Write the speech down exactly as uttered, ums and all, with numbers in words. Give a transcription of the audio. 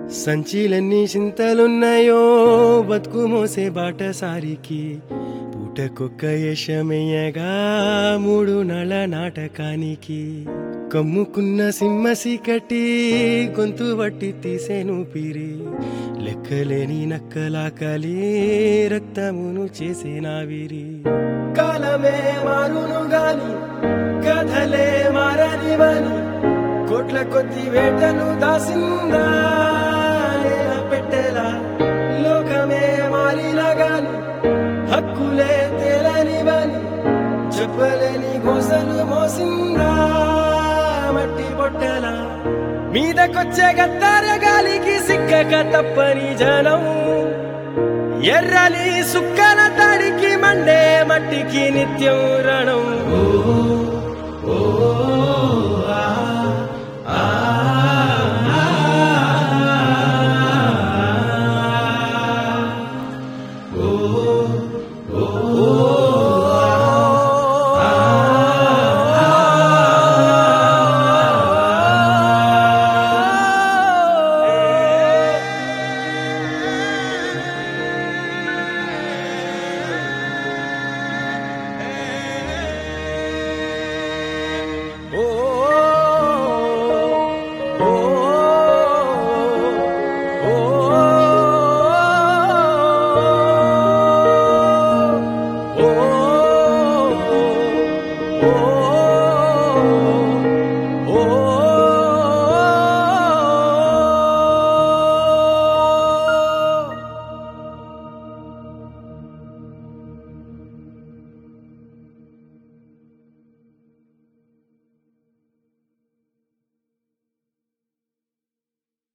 సంచిలన్నీ చింతలున్నాయో బతుకు మోసే బాటసారికి పూటకొక్క యశమయ్యగా మూడు నళ నాటకానికి కమ్ముకున్న సింహసి కట్టి గొంతు వట్టి తీసేను పిరి లెక్కలేని నక్కలాకలి రక్తమును చేసేనావిరి కాలమే మారును గాని కథలే మారనివని కోట్ల కొద్ది వేటను దాసిందా పెట్టేలా లోకమే మారిలా గాని హక్కులే తేలనివని చెప్పలేని గోసలు మోసిందా మట్టి పొట్టెలా మీదకొచ్చే గత్తార గాలికి సిక్కక తప్పని జనం ఎర్రలి సుక్కన తాడికి మండే మట్టికి నిత్యం రణం ఓ ఓ